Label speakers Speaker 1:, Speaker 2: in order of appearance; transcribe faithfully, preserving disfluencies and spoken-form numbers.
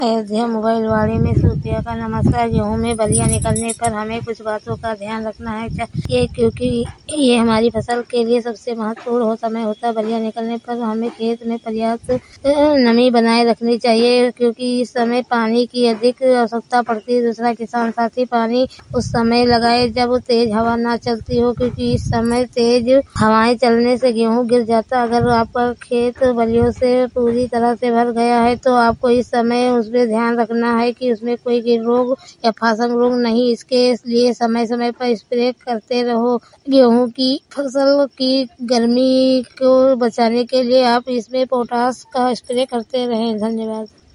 Speaker 1: Ayodhya mobile वाड़ी में सूतिया का नमस्कार। गेहूं में बलिया निकलने पर हमें कुछ बातों का ध्यान रखना है ये क्योंकि ये हमारी फसल के लिए सबसे महत्वपूर्ण हो समय होता है। बलिया निकलने पर हमें खेत में पर्याप्त नमी बनाए रखनी चाहिए क्योंकि इस समय पानी की अधिक आवश्यकता पड़ती है। दूसरा, किसान साथी पानी उस समय लगाए जब तेज हवा न चलती हो क्योंकि इस समय तेज हवाएं चलने से गेहूं गिर जाता। अगर आपका खेत बलियों से पूरी तरह से भर गया है तो आपको इस समय उसमें ध्यान रखना है कि उसमें कोई रोग या फांगस रोग नहीं। इसके लिए समय समय पर स्प्रे करते रहो। गेहूं की फसल की गर्मी को बचाने के लिए आप इसमें पोटाश का स्प्रे करते रहें। धन्यवाद।